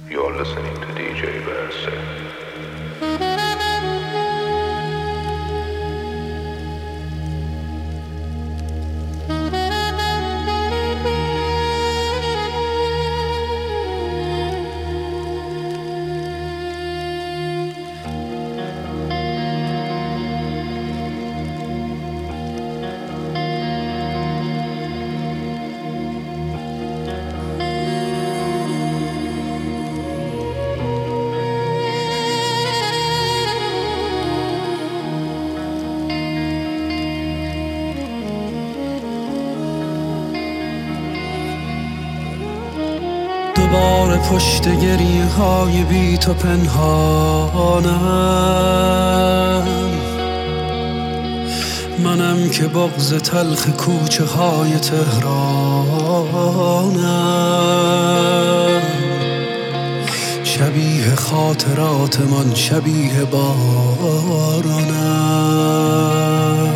You're listening to DJ Verse. دوباره پشت گریه های بی تو پنهانم، منم که بغض تلخ کوچه های تهرانم، شبیه خاطرات من، شبیه بارانم.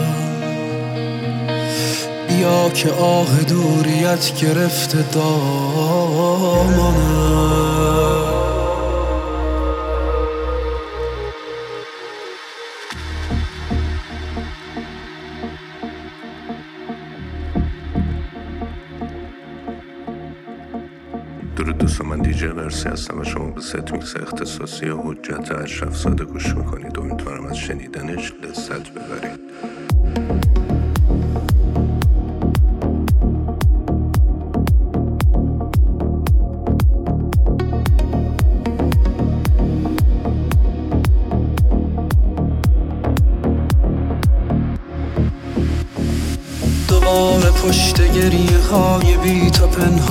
بیا که آه دوریت گرفته دامانم. درود دوستان، من دیجی ورسی هستم و شما به ست میکس اختصاصی حجت اشرف زاده گوش میکنید. امیدوارم از شنیدنش لذت ببرید. دوباره پشت گریه های بی تو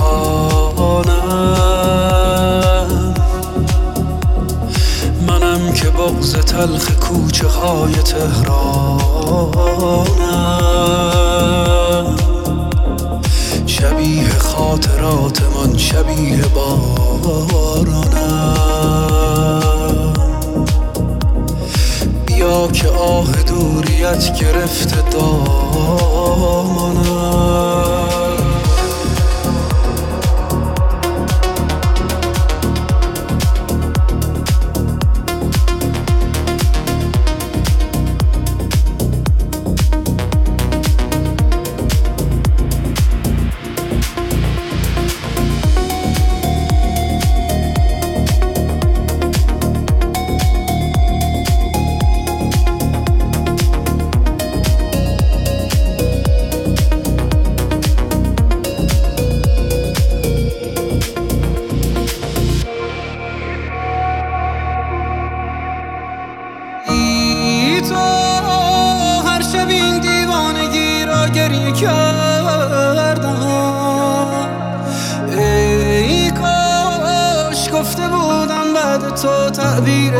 پنهانم، منم که بغض تلخ کوچه های تهرانم، شبیه خاطرات من، شبیه بارانم. بیا که آه دوریت گرفته دامانم. گریه کردم، ای کاش گفته بودم بعد تو تعبیر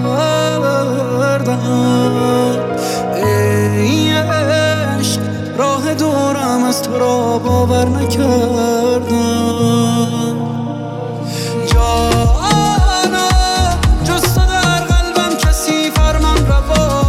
دردم. ای عشق راه دورم از تو را باور نکردم. جانا جز تو در قلبم کسی فرمان روا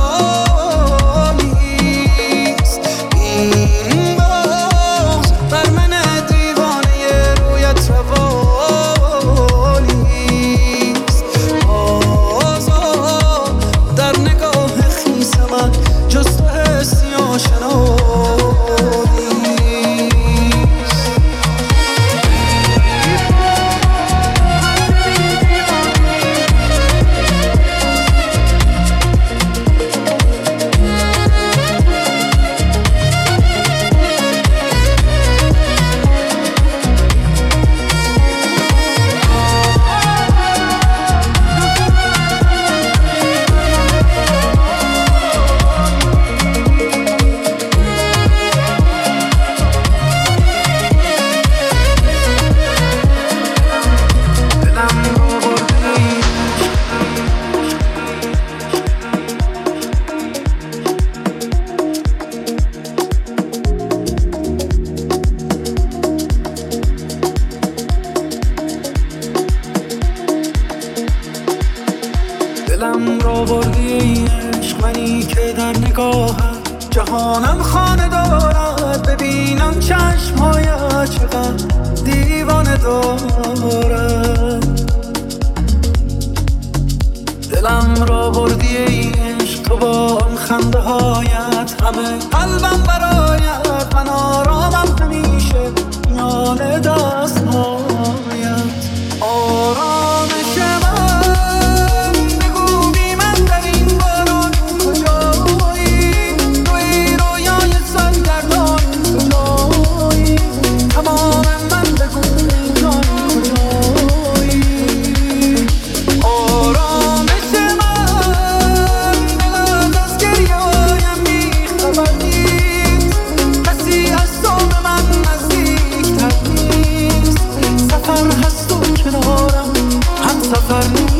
دلم را بردی ای عشق، منی که در نگاهت جهانم خانه دارد. ببینم چشمهایت چقدر دیوانه دارد. همه قلبم برایت، من آرامم همیشه میان دستهایت. آرامش من بگو بی من در این باران کجایی، توی رویای سرگردان کجایی، تمام من بگو جان کجایی. آرامش من بعد از گریه‌هایم بی‌خبر نیست، کسی از تو به من نزدیک‌تر نیست. سفر هست و کنارم هم سفر نیست.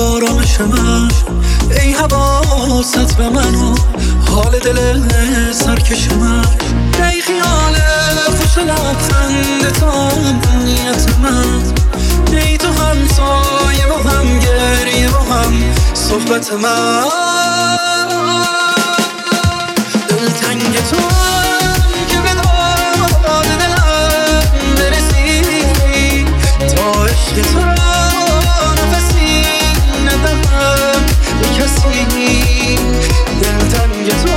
آرامش من، ای حواست به من و حال دل سرکش من، ای خیال خوش لبخند تا نیت من، ای تو همسایه و هم گریه و هم صحبت من. دلتنگ تو که به داد دلم برسی، تا عشق تو را نفسی ندهم به کسی. دلتنگ تو،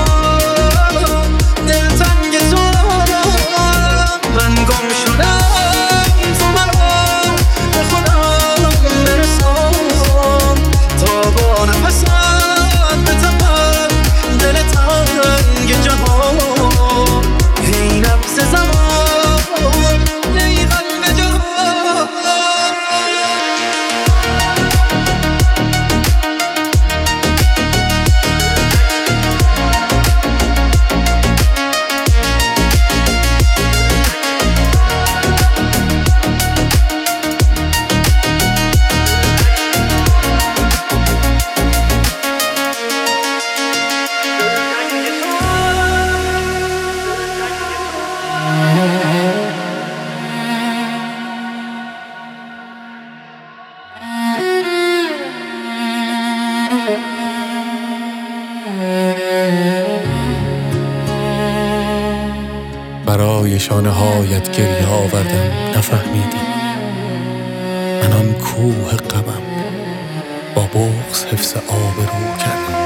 دلتنگ تو، من گم شدم، تو مرا به خودم برسان، تا با نفست بتپم دل تنگ جهان. ای نفس زمان، ای قلب جهان. برای شانه هایت گریه آوردم نفهمیدی، من آن کوه غمم با بغض حفظ آبرو کردم.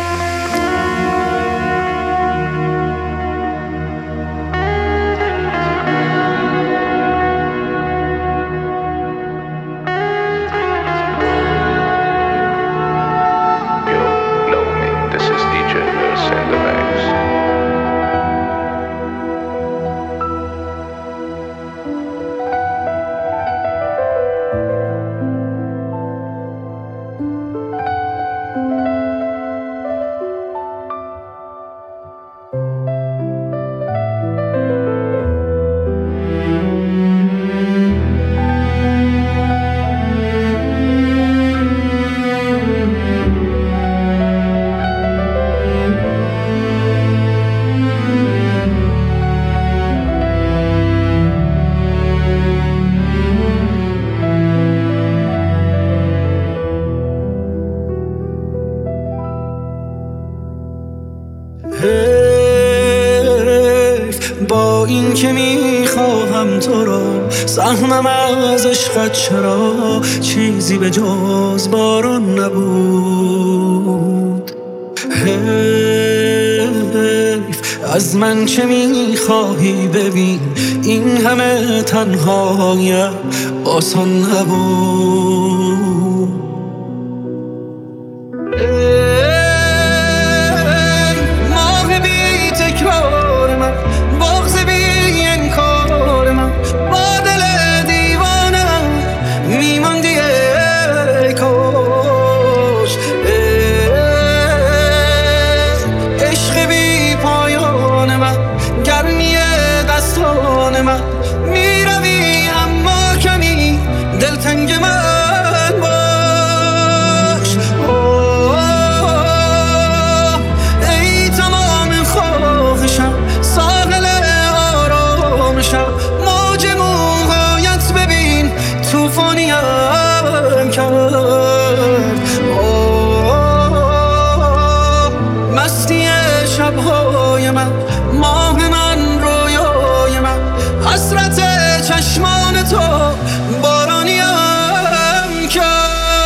با این که میخواهم تو را، سهمم از عشقت چرا چیزی به جز باران نبود. حیف از من چه میخواهی ببین، این همه تنهاییت آسان نبود. دلتنگ من باش، ای تمام خواهشم، ساحل آرامشم، موج موقعیت ببین توفانیم کرد. مستی شبهای من، ماه من، رویای من، حسرت چشمان تو بارانیم کرد.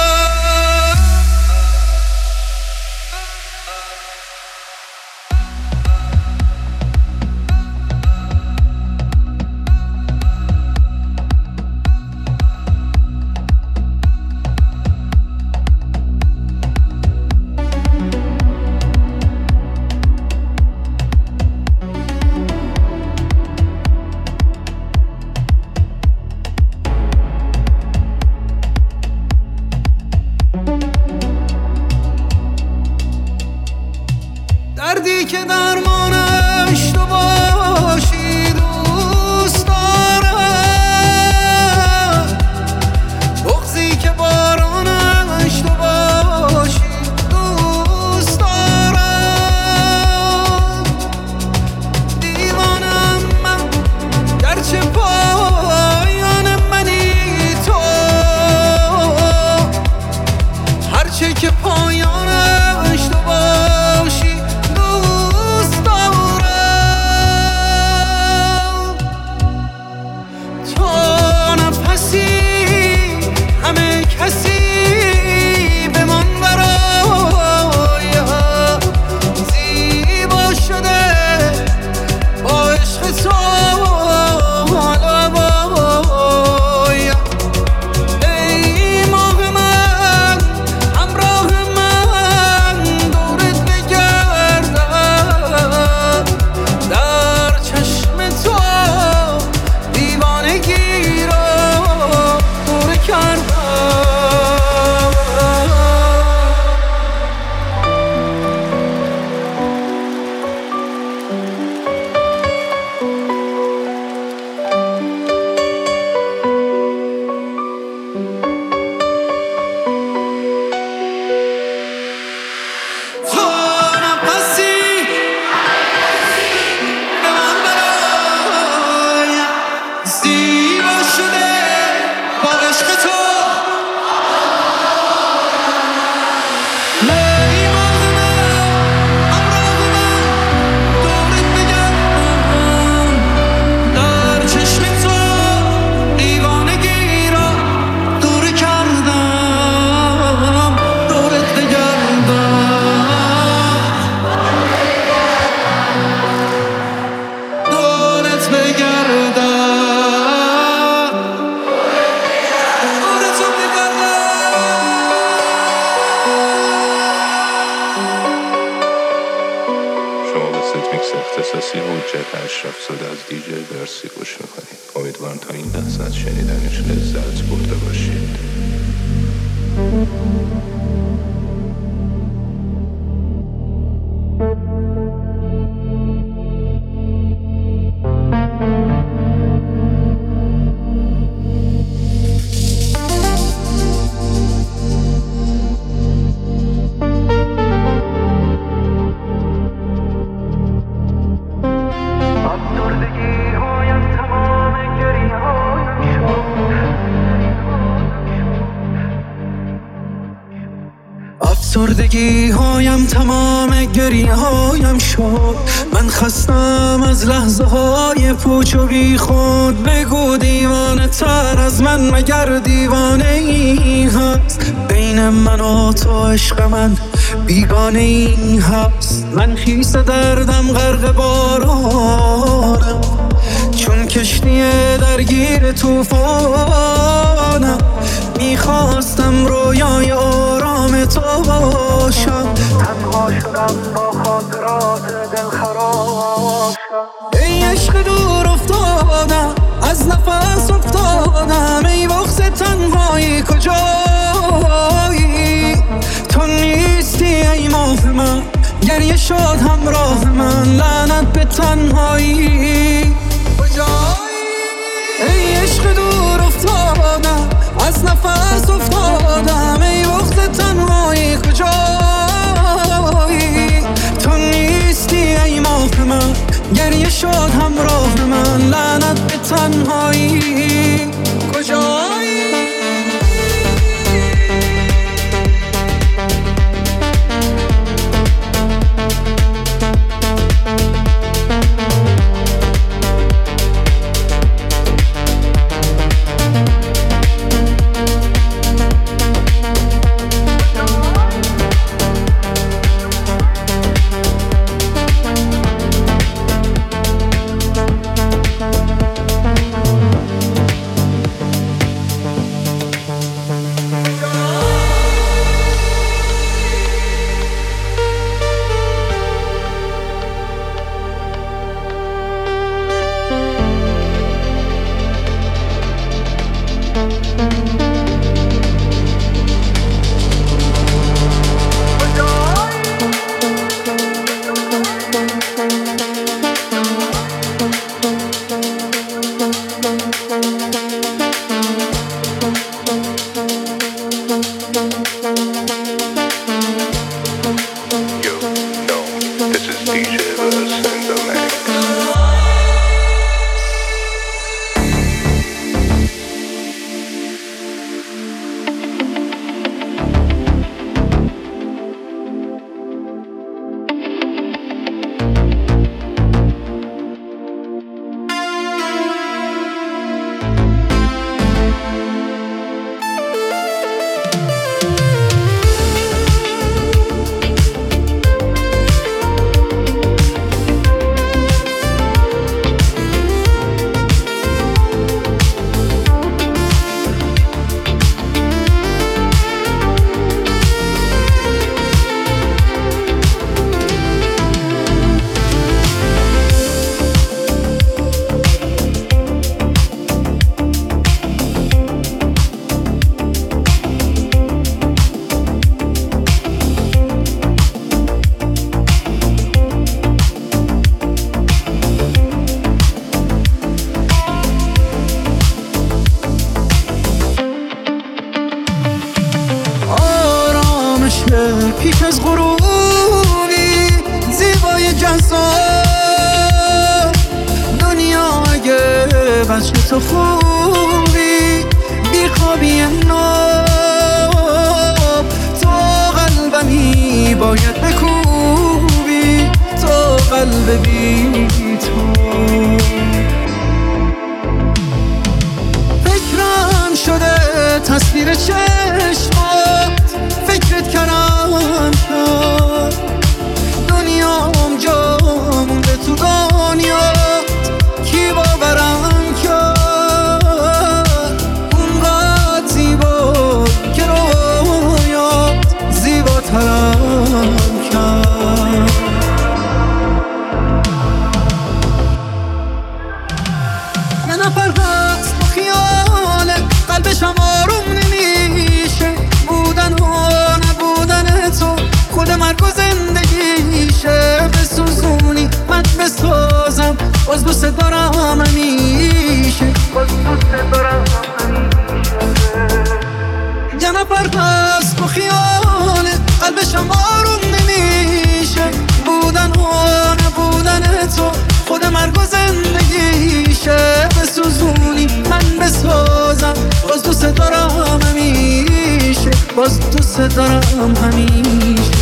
دردی که درمانش تو باشی دوست دارم، بغضی که بارانش تو باشی میکس اختصاصی حجت اشرف زاده از دیجی برسی گوش میکنید. امیدوارم تا این لحظه از شنیدنش لذت برده باشید. افسردگی هایم تمام گریه هایم شد. من خستم از لحظه های پوچ و بی خود. بگو دیوانه تر از من مگر دیوانه ای هست؟ بین من و تو عشق من بیگانه ای هست. من خیس دردم غرق بارانم، چون کشتی درگیر طوفانم. میخواستم رویای آرام تو باشم، تنها شدم با خاطرات دل خراب شم. ای عشق دور افتادم، از نفس افتادم. ای وقت تنهایی کجایی؟ تو نیستی ای ماه من، گریه شد همراه من. لعنت به تنهایی کجایی؟ ای عشق دور افتادم، از نفس افتادم. ای وقت تنهایی کجایی؟ تو نیستی ای ماه من، گریه شد همراه من. لعنت به تنهایی کجایی؟ پیش از غروبی زیبای جذاب دنیا. اگه بچه تو خوبی بیخوابی ناب، تو قلبمی باید بکوبی، تو قلب بی تو. فکرم شده تصویر چشمات، فکرت کردم شد دنیام جا مونده تو دنیات. کی باورم کرد اونقدر زیبا که رویات زیباترم کرد. دوست دارم همیشه، باز دوست دارم همیشه. یه نفر هست با خیاله قلبشم آروم نمیشه، بودن و نبودن تو خود مرگ و زندگیشه. بسوزونی من بسازم، باز دوست دارم همیشه، باز دوست دارم همیشه.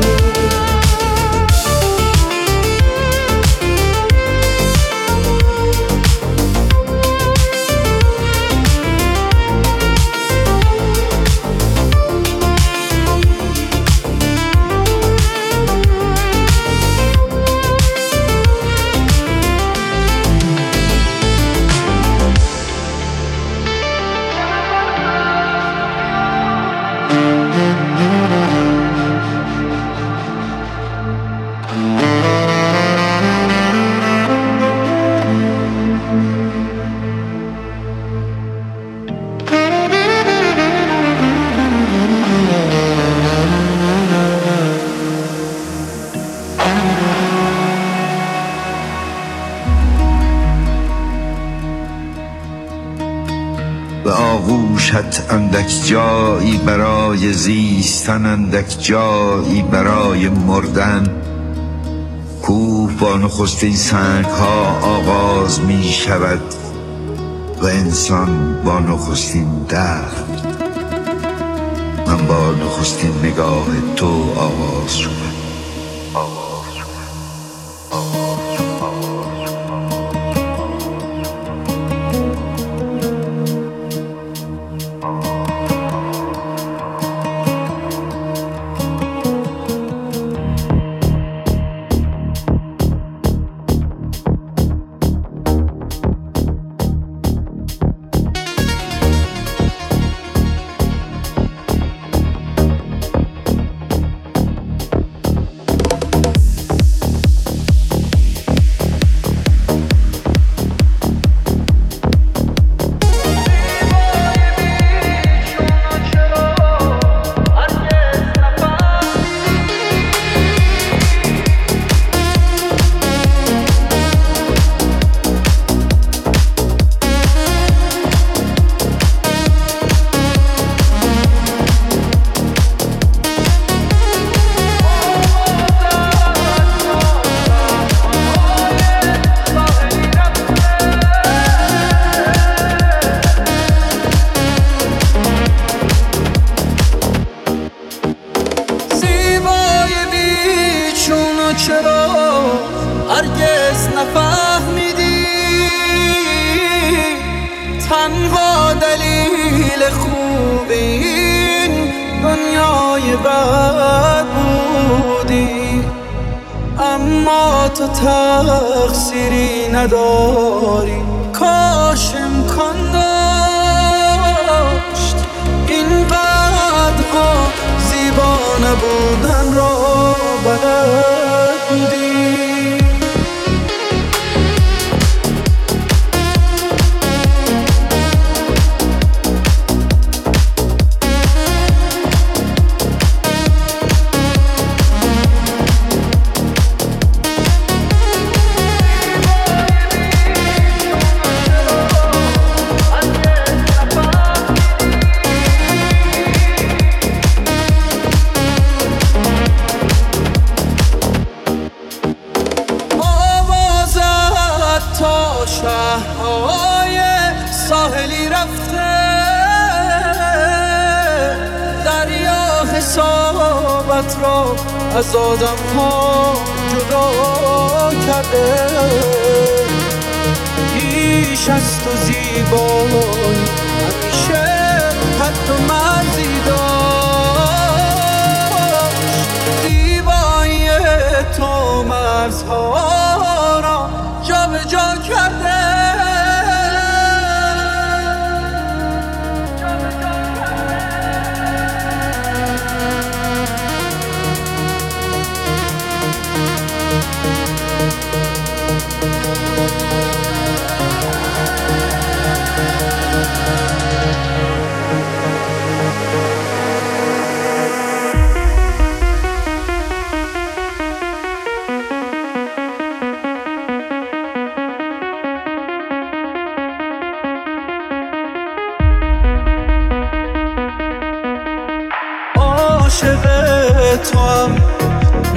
به آغوشت اندک جایی برای زیستن، اندک جایی برای مردن. کوه با نخستین سنگ ها آغاز می شود و انسان با نخستین درد. من با نخستین نگاه تو آغاز شدم. چرا هرگز نفهمیدی تنها دلیل خوب این دنیای بد بودی؟ اما تو تقصیری نداری، کاش امکان داشت اینقدرها زیبا نبودن را بلد بودی. شهرهای ساحلی رفته، دریا حسابت را از آدم ها جدا کرده. بیش از تو زیبایی همیشه حد و مرزی داشت، زیبایی تو مرزها را جا به جا کرده.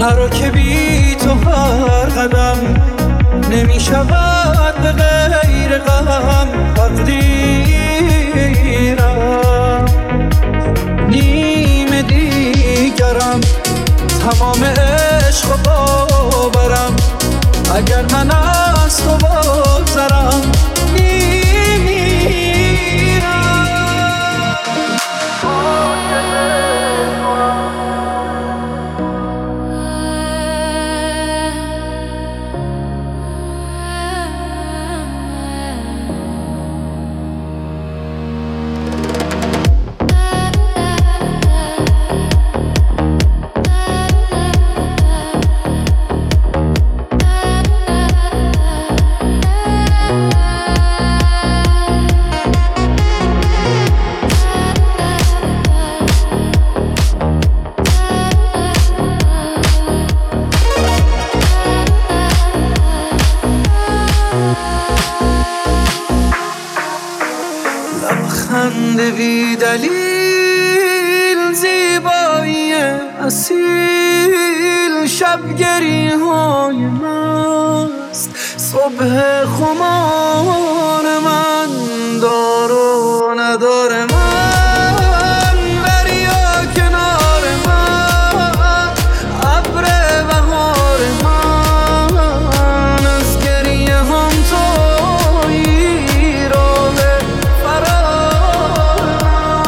نرو که بی تو هر قدم نمی شود به غیر غم تقدیرم. نیمه دیگرم تمام عشق و باورم، اگر من از تو بگذرم لبخند بی دلیل، زیبایی اصیل، شبگری های مست، صبح خمار من، دار و ندار من، دریا کنار من، ابر بهار من، از گریه هم تویی، راه فرار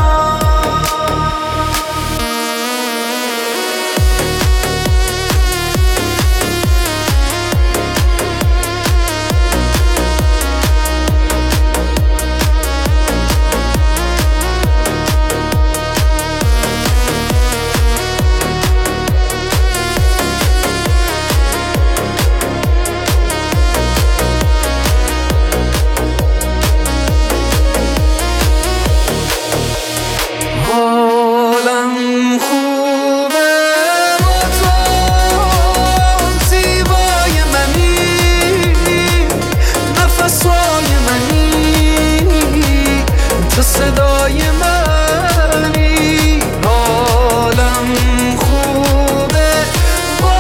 صدای منی، حالم خوبه با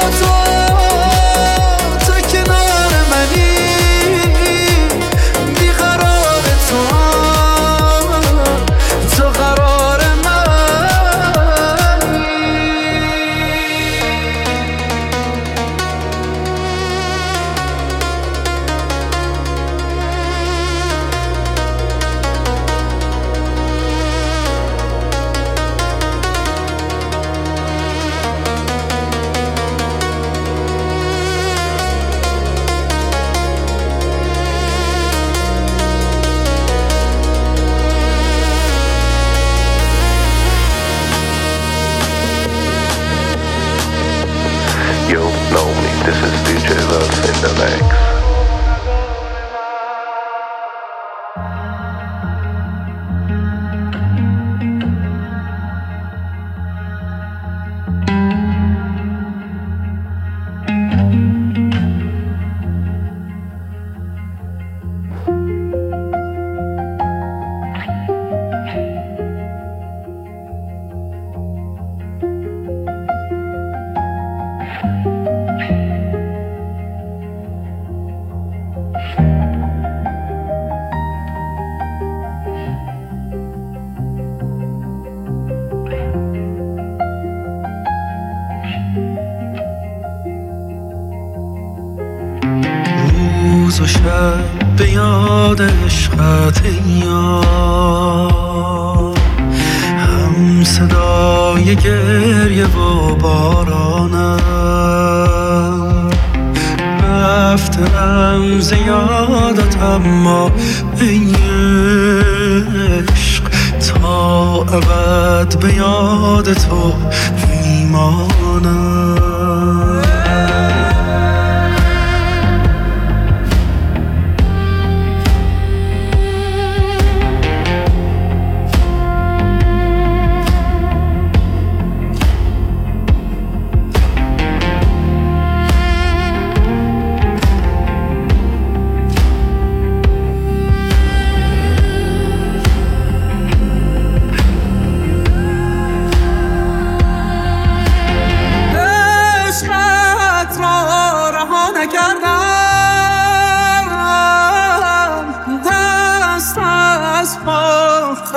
تو کنار منی، بیقرار تو قرار منی. You know me, this is DJ Love in the mix. روز و شب به یاد عشقت یار، هم صدای گریه و بارانم، رفتم زیادت اما ای عشق تا ابد به یاد تو میمانم.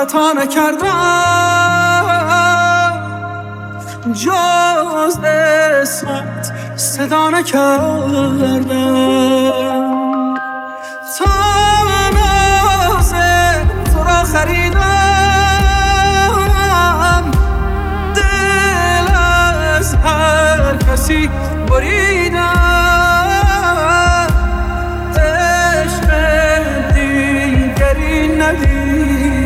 خطا نکردم، جز اسمت صدا نکردم. تا ناز تو را خریدم، دل از هر کسی بریدم، عشق دیگری ندیدم.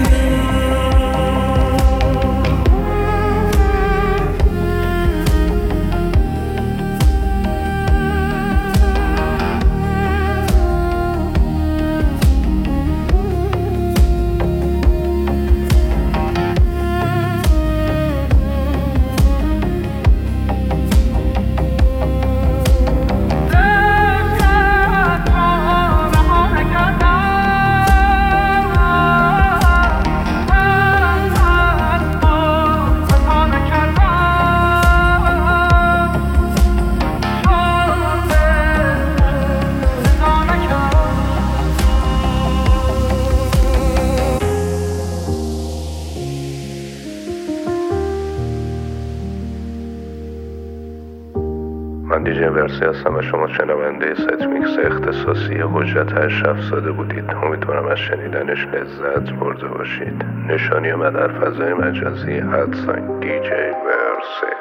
من دیجی ورسی هستم و شما شنونده ست میکس اختصاصی حجت 870 بودید. امیدوارم از شنیدنش لذت برده باشید. نشانی من در فضای مجازی @DJ ورسی.